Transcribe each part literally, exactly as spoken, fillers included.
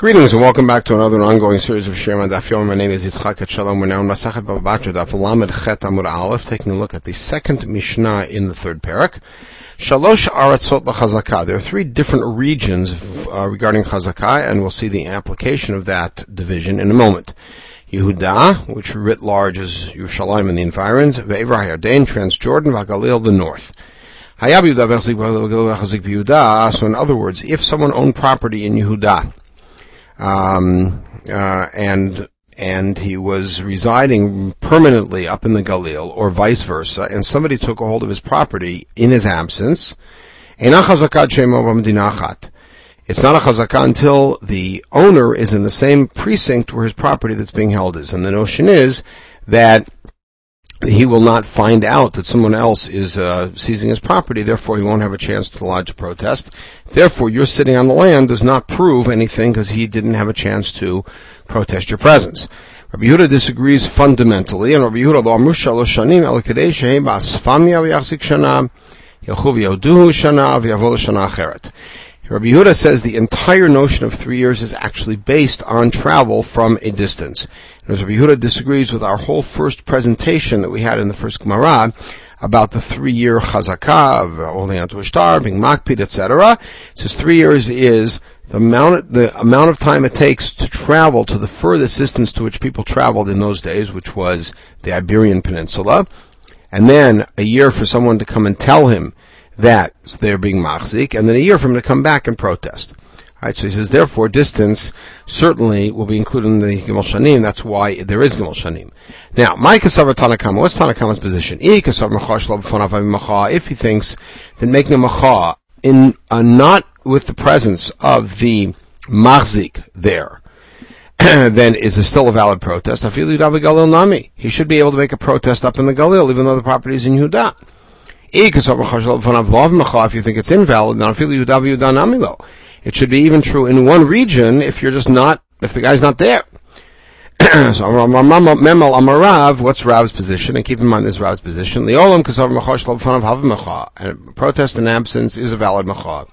Greetings and welcome back to another ongoing series of Shir Daf Yomi. My name is Yitzchak Etshalom. We're now in Masachet Bava Batra Daf Lamed Chet Amud Aleph, taking a look at the second Mishnah in the third parak. Shalosh Aratzot LaChazakah. There are three different regions uh, regarding Chazakah, and we'll see the application of that division in a moment. Yehuda, which writ large is Yerushalayim and the environs, Ve'ever HaYarden, Transjordan, Vagalil, the north. So in other words, if someone owned property in Yehuda, Um, uh, and, and he was residing permanently up in the Galil, or vice versa, and somebody took a hold of his property in his absence, it's not a chazakah until the owner is in the same precinct where his property that's being held is. And the notion is that he will not find out that someone else is uh, seizing his property, therefore he won't have a chance to lodge a protest. Therefore, your sitting on the land does not prove anything because he didn't have a chance to protest your presence. Rabbi Yehuda disagrees fundamentally, and Rabbi Yehuda, lo amru shalosh shanim el kadei shehem ba'asfamya v'yachzik shana, yelchu v'yoduhu shana v'yavo l'shana acheret. Rabbi Yehuda says the entire notion of three years is actually based on travel from a distance. And as Rabbi Yehuda disagrees with our whole first presentation that we had in the first Gemara about the three-year chazakah of holding onto a star, being makpid, et cetera. It says three years is the amount, the amount of time it takes to travel to the furthest distance to which people traveled in those days, which was the Iberian Peninsula, and then a year for someone to come and tell him that they're being machzik, and then a year for him to come back and protest. Alright, so he says, therefore, distance certainly will be included in the Gimel Shanim. That's why there is Gimel Shanim. Now, my Kasav Tanakama, what's Tanakama's position? If he thinks that making a macha in uh, not with the presence of the machzik there, then is it still a valid protest? He should be able to make a protest up in the Galil, even though the property is in Yehuda. If you think it's invalid, it should be even true in one region if you're just not, if the guy's not there. So, Memel Amarav, what's Rav's position? And keep in mind this Rav's position. And protest in absence is a valid macha.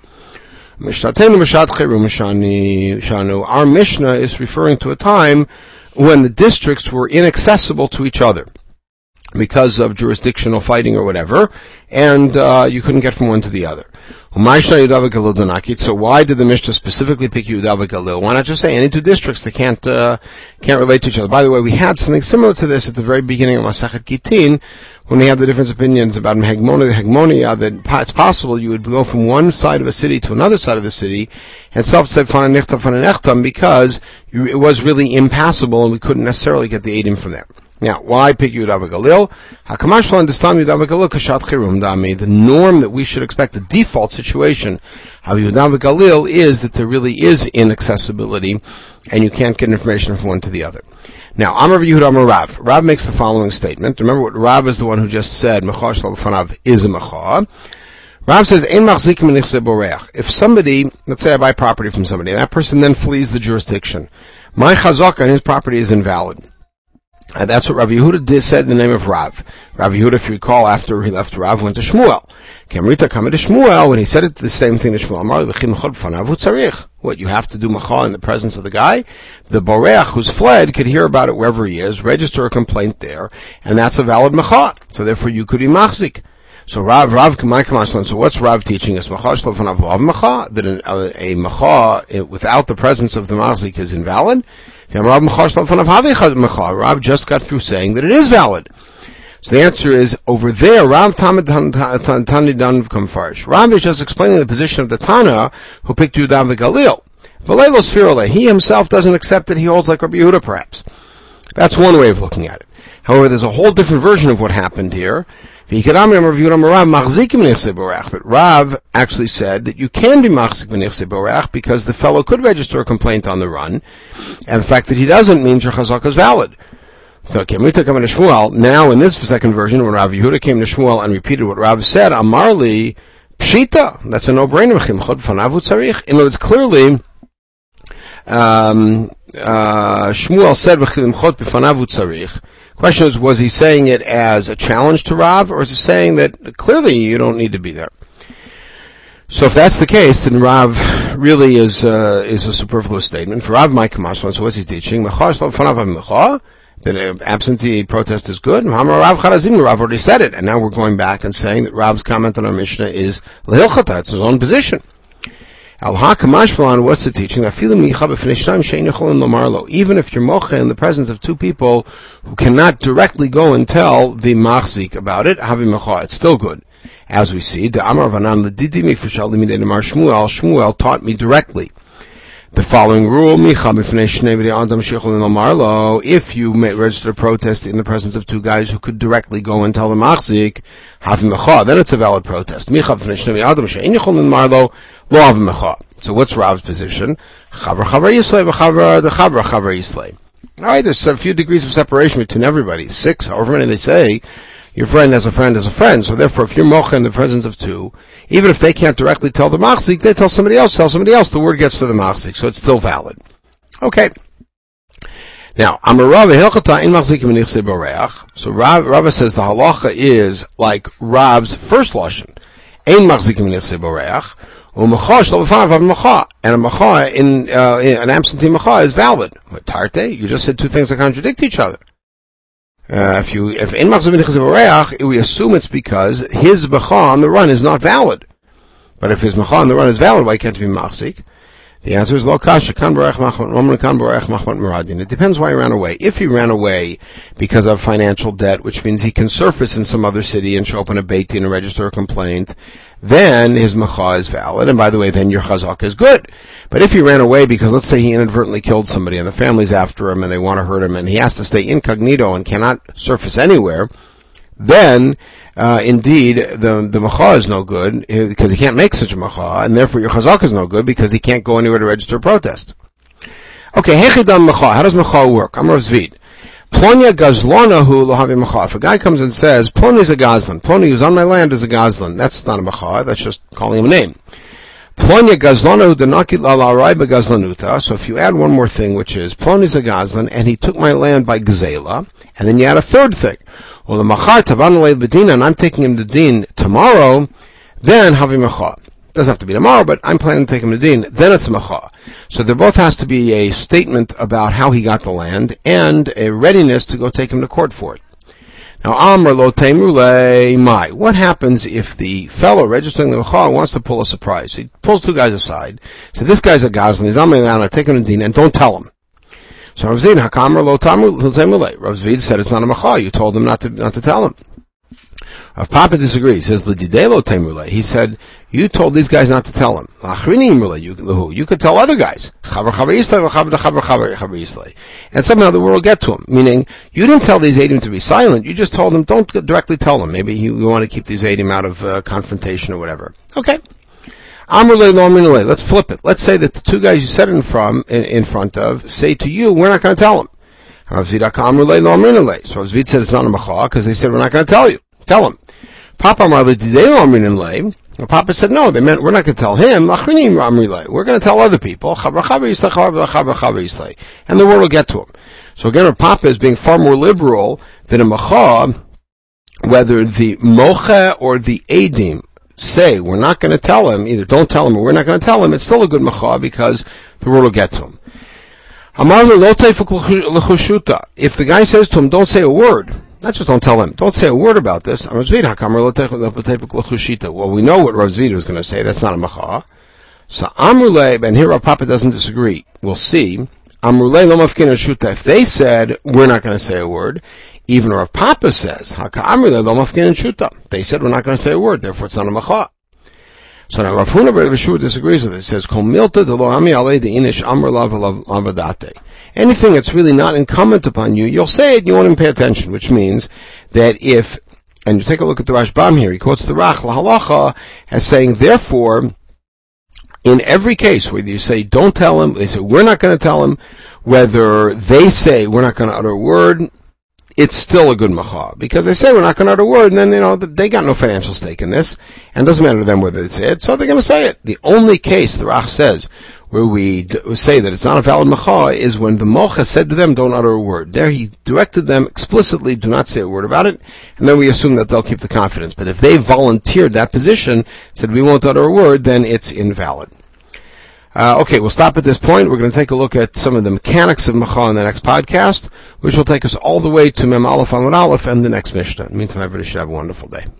Our Mishnah is referring to a time when the districts were inaccessible to each other because of jurisdictional fighting or whatever, and uh, you couldn't get from one to the other. So why did the Mishnah specifically pick Yehuda v'Galil? Why not just say any two districts that can't uh, can't relate to each other? By the way, we had something similar to this at the very beginning of Masachet Gitin, when we had the different opinions about Hegmonia, Hegmonia, that it's possible you would go from one side of a city to another side of the city, and self-said Fananechtam Fananechtam, because it was really impassable and we couldn't necessarily get the Eidim from there. Now, why pick Yehuda v'Galil? Hakamash understand Yehuda v'Galil kashat chirum dami. The norm that we should expect, the default situation of Yehuda v'Galil, is that there really is inaccessibility, and you can't get information from one to the other. Now, Amar v'Yehuda Amar Rav. Rav makes the following statement. Remember what Rav is the one who just said, Mecha shel b'fanav is a mecha. Rav says, Ein machzikim b'nichsei boreach. If somebody, let's say I buy property from somebody, and that person then flees the jurisdiction, my chazaka on his property is invalid. And that's what Rav Yehuda did, said in the name of Rav. Rav Yehuda, if you recall, after he left Rav, went to Shmuel. Kamrita come to Shmuel, when he said it the same thing to Shmuel. What, you have to do macha in the presence of the guy? The boreach who's fled could hear about it wherever he is, register a complaint there, and that's a valid macha. So therefore you could be machzik. So Rav, Rav, my command, so what's Rav teaching us? Macha shlofanav lav macha, that a, a macha without the presence of the machzik is invalid? Rav just got through saying that it is valid. So the answer is, over there, Rav Tani Dan Kamfarish. Rav is just explaining the position of the Tana who picked Yehuda v'Galil. He himself doesn't accept that he holds like Rabbi Yehuda, perhaps. That's one way of looking at it. However, there's a whole different version of what happened here. But Rav actually said that you can be machzik b'nichsei borach because the fellow could register a complaint on the run, and the fact that he doesn't means your chazakah is valid. So Kamrita coming to Shmuel, now in this second version, when Rav Yehuda came to Shmuel and repeated what Rav said, Amarli, Pshita, that's a no-brainer. In other words, clearly, um, uh, Shmuel said, V'chilimchot b'fanav u'tzarich. Question is, was he saying it as a challenge to Rav, or is he saying that clearly you don't need to be there? So if that's the case, then Rav really is uh, is a superfluous statement. For Rav, my Kamashman, so what's he teaching? That absentee protest is good. Rav already said it, and now we're going back and saying that Rav's comment on our Mishnah is lehilchata, it's his own position. Al ha-kamashmalan, what's the teaching? Even if you're mocha in the presence of two people who cannot directly go and tell the machzik about it, havi mecha, it's still good. As we see, the Amar Vanan Ledidi Mifashal Limidei Mar Shmuel, Shmuel taught me directly the following rule: if you may register a protest in the presence of two guys who could directly go and tell the machzik, then it's a valid protest. So what's Rav's position? Alright, there's a few degrees of separation between everybody. Six, however many they say. Your friend has a friend has a friend, so therefore if you're mocha in the presence of two, even if they can't directly tell the machzik, they tell somebody else, tell somebody else, the word gets to the machzik, so it's still valid. Okay. Now, Amarava Hilchata in machzik menichse boreach. So Rav, Rav says the halacha is like Rav's first lashon, ein machzik menichse boreach, u'mecha shlo b'fanav av mecha, and a mecha in, uh, in an absentee mecha is valid. But tarte, you just said two things that contradict each other. Uh, if you, if in machzik menichse boreach, we assume it's because his mecha on the run is not valid. But if his mecha on the run is valid, why can't it be machzik? The answer is lo kasha kan barach machmat roman kan barach machmat muradin. It depends why he ran away. If he ran away because of financial debt, which means he can surface in some other city and show up in a beit din and register a complaint, then his mecha is valid. And by the way, then your chazak is good. But if he ran away because, let's say, he inadvertently killed somebody and the family's after him and they want to hurt him and he has to stay incognito and cannot surface anywhere, then uh, indeed the the mecha is no good because he can't make such a mecha, and therefore your chazak is no good because he can't go anywhere to register a protest. Okay, hechidam mecha. How does mecha work? Amar Zvid. Plonya gazlonahu lohavi mecha. If a guy comes and says Plony is a gazlan, Plony who's on my land is a gazlan, that's not a mecha. That's just calling him a name. Plonya gazlonahu denakit la'arai begazlanuta. So if you add one more thing, which is Plony is a gazlan and he took my land by gzela, and then you add a third thing. Well, the machar tavan alei bedina, and I'm taking him to din tomorrow, then havi mecha. Doesn't have to be tomorrow, but I'm planning to take him to din, then it's a mecha. So there both has to be a statement about how he got the land, and a readiness to go take him to court for it. Now, amr lo teimrule mai. What happens if the fellow registering the mecha wants to pull a surprise? He pulls two guys aside, says, this guy's a gazlan, he's on my land, I take him to din, and don't tell him. So Rav Zvid, Hakamar lo tamrule. Rav Zvid said it's not a mecha. You told him not to not to tell him. Rav Papa disagrees. He says l'didei lo tamrule. He said you told these guys not to tell him. L'achrinim rule. You you could tell other guys. Chaver chaver yislei v'chaver chaver chaver chaver yislei. And somehow the word will get to him. Meaning you didn't tell these eidim to be silent. You just told them don't directly tell them. Maybe you, you want to keep these eidim out of uh, confrontation or whatever. Okay. Let's flip it. Let's say that the two guys you said it in front, in, in front of say to you, we're not going to tell them. So Rav Zvid said it's not a mecha because they said we're not going to tell you. Tell him. Papa Papa said no, they meant we're not going to tell him. We're going to tell other people. And the word will get to him. So again, Rav Papa is being far more liberal than a mecha, whether the mocha or the edim say we're not going to tell him, either don't tell him or we're not going to tell him, it's still a good mecha because the word will get to him. If the guy says to him, don't say a word, not just don't tell him, don't say a word about this, well, we know what Rav Zvid was going to say, that's not a mecha. So Amrulay, and here Rav Papa doesn't disagree, we'll see, Amrulay lo mafkin shuta, if they said we're not going to say a word, even Rav Papa says, they said we're not going to say a word, therefore it's not a mecha. So now Rav Huna bar Yeshua disagrees with it. It says, anything that's really not incumbent upon you, you'll say it and you won't even pay attention, which means that if, and you take a look at the Rashbam here, he quotes the Rach Lahalacha as saying, therefore, in every case, whether you say don't tell him, they say we're not going to tell him, whether they say we're not going to utter a word, it's still a good mecha. Because they say we're not going to utter a word, and then, you know, they got no financial stake in this, and it doesn't matter to them whether they say it, so they're going to say it. The only case, the Rach says, where we d- say that it's not a valid macha is when the mocha said to them, don't utter a word. There he directed them explicitly, do not say a word about it, and then we assume that they'll keep the confidence. But if they volunteered that position, said we won't utter a word, then it's invalid. Uh, okay, we'll stop at this point. We're going to take a look at some of the mechanics of macha in the next podcast, which will take us all the way to Mem Aleph Amud Aleph and the next Mishnah. In the meantime, everybody should have a wonderful day.